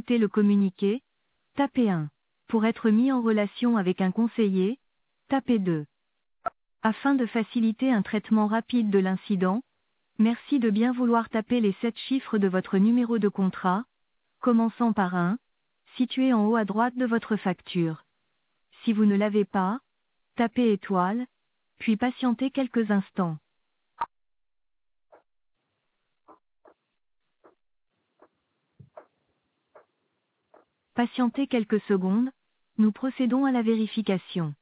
écouter le communiqué, tapez 1. Pour être mis en relation avec un conseiller, tapez 2. Afin de faciliter un traitement rapide de l'incident, merci de bien vouloir taper les 7 chiffres de votre numéro de contrat, commençant par 1, situé en haut à droite de votre facture. Si vous ne l'avez pas, tapez étoile, puis patientez quelques instants. Patientez quelques secondes, nous procédons à la vérification.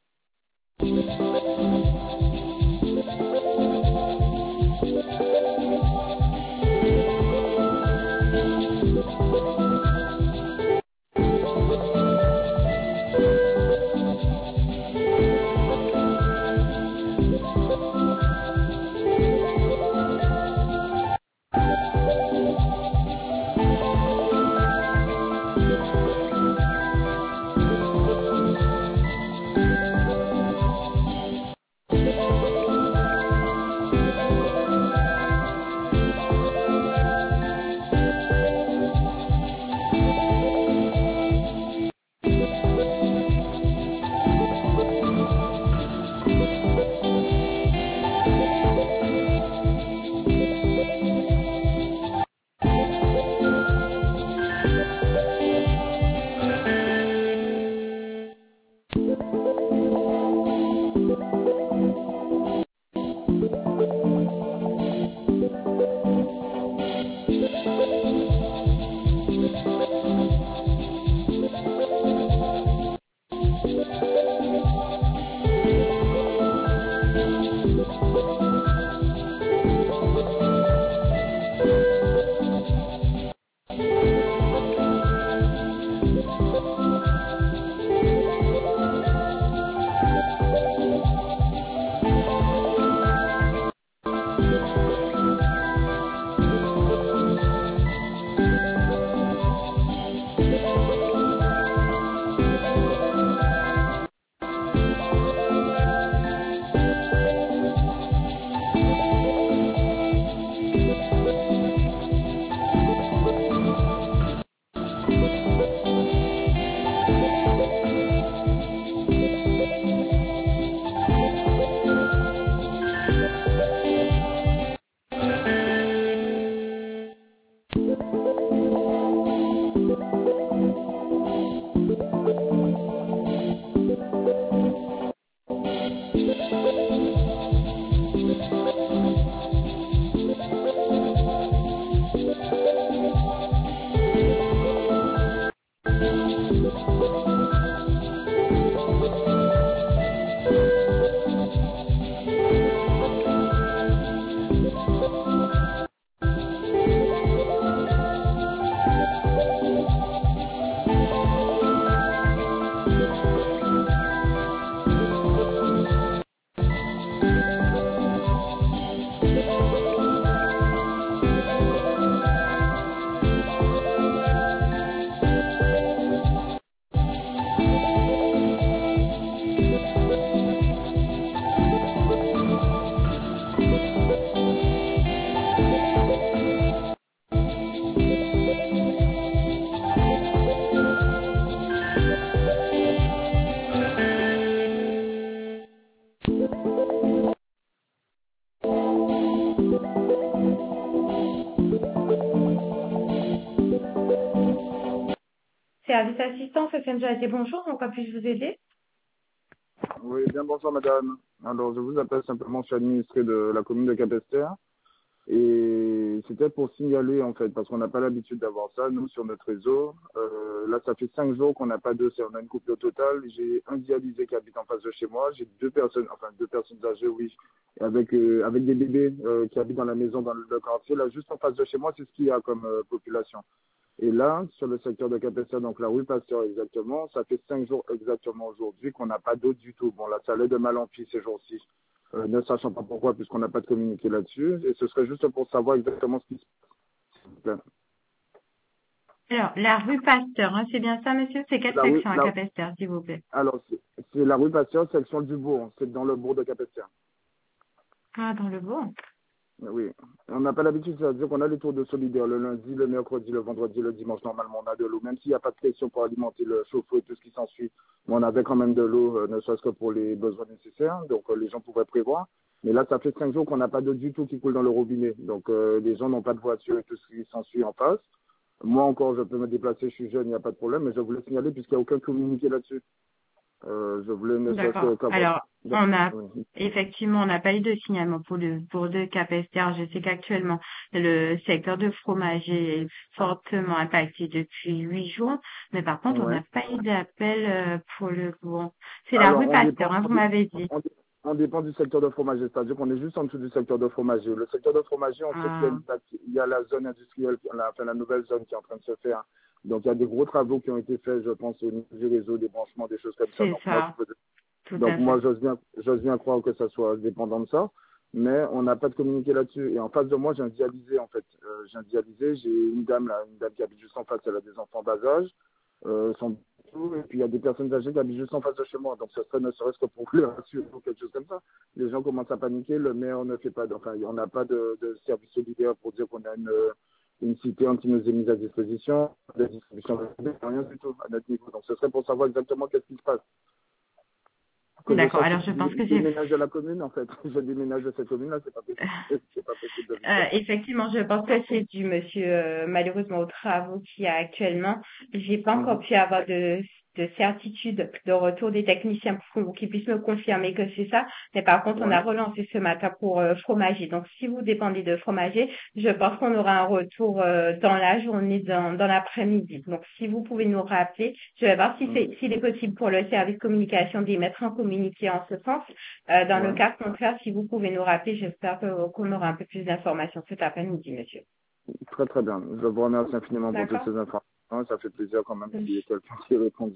Service assistance SNJAT, bonjour, en quoi puis-je vous aider? Oui, bien bonjour madame. Alors je vous appelle simplement, je suis administré de la commune de Capesterre et c'était pour signaler en fait, parce qu'on n'a pas l'habitude d'avoir ça, nous sur notre réseau. Là ça fait 5 jours qu'on n'a pas de, on a une couple au total. J'ai un dialysé qui habite en face de chez moi, j'ai deux personnes âgées, oui, et avec des bébés qui habitent dans la maison, dans le quartier, là juste en face de chez moi, c'est ce qu'il y a comme population. Et là, sur le secteur de Capesterre, donc la rue Pasteur exactement, ça fait 5 jours exactement aujourd'hui qu'on n'a pas d'eau du tout. Bon, là, ça allait de mal en pis ces jours-ci, ne sachant pas pourquoi, puisqu'on n'a pas de communiqué là-dessus. Et ce serait juste pour savoir exactement ce qui se passe, s'il vous plaît. Alors, la rue Pasteur, hein, c'est bien ça, monsieur? C'est quelle section à Capesterre, s'il vous plaît? Alors, c'est la rue Pasteur, section du bourg. C'est dans le bourg de Capesterre. Ah, dans le bourg. Oui, on n'a pas l'habitude, c'est-à-dire qu'on a les tours de solidaire le lundi, le mercredi, le vendredi, le dimanche, normalement on a de l'eau, même s'il n'y a pas de pression pour alimenter le chauffe-eau et tout ce qui s'ensuit, mais on avait quand même de l'eau, ne serait-ce que pour les besoins nécessaires, donc les gens pouvaient prévoir. Mais là, ça fait 5 jours qu'on n'a pas d'eau du tout qui coule dans le robinet, donc les gens n'ont pas de voiture et tout ce qui s'ensuit en face. Moi encore, je peux me déplacer, je suis jeune, il n'y a pas de problème, mais je voulais signaler puisqu'il n'y a aucun communiqué là-dessus. Je voulais ne serait-ce D'accord. que qu'avoir... Alors, on a Oui. effectivement, on n'a pas eu de signalement pour le Capesterre. Je sais qu'actuellement, le secteur de fromager est fortement impacté depuis 8 jours, mais par contre, on Ouais. n'a pas eu d'appel pour le bon. C'est la rue Alors, Pasteur, hein, vous m'avez dit. on dépend du secteur de fromager, c'est-à-dire qu'on est juste en dessous du secteur de fromager. Le secteur de fromager, on sait qu'il y a, Ah, il y a la zone industrielle, la nouvelle zone qui est en train de se faire. Donc, il y a des gros travaux qui ont été faits, je pense, au niveau du réseau, des branchements, des choses comme ça. c'est ça, tout à Donc moi, fait. j'ose bien croire que ça soit dépendant de ça, mais on n'a pas de communiqué là-dessus. Et en face de moi, j'ai un dialysé, en fait. J'ai un dialysé, j'ai une dame, là, une dame qui habite juste en face, elle a des enfants bas âge, son et puis il y a des personnes âgées qui habitent juste en face de chez moi. Donc ce serait ne serait-ce que pour les rassurer ou quelque chose comme ça. Les gens commencent à paniquer, le maire ne fait pas, enfin, on n'a pas de service solidaire pour dire qu'on a une cité qui nous est mise à disposition, de distribution de rien du tout à notre niveau. Donc ce serait pour savoir exactement qu'est-ce qui se passe. Que je D'accord. sache Alors, si je pense je que c'est déménage de la commune, en fait. Je déménage de cette commune-là, c'est pas possible. C'est pas possible de vivre comme ça. Effectivement, je pense que c'est dû, monsieur, malheureusement, aux travaux qu'il y a actuellement. J'ai pas encore Mhm. pu avoir de certitude de retour des techniciens pour qu'ils puissent me confirmer que c'est ça. Mais par contre, on Ouais. a relancé ce matin pour fromager. Donc, si vous dépendez de fromager, je pense qu'on aura un retour dans la journée, dans l'après-midi. Donc, si vous pouvez nous rappeler, je vais voir si Mhm. s'il est possible pour le service communication d'émettre un communiqué en ce sens. Dans le Ouais. cas contraire, si vous pouvez nous rappeler, j'espère qu'on aura un peu plus d'informations cet après-midi, monsieur. Très très bien. Je vous remercie infiniment pour toutes D'accord? ces informations. Ça fait plaisir quand même Je qu'il y ait quelqu'un qui ait répondu.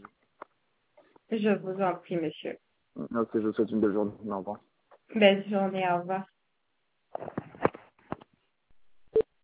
je vous en prie, monsieur. Merci, je vous souhaite une belle journée. Au revoir. Belle journée, au revoir.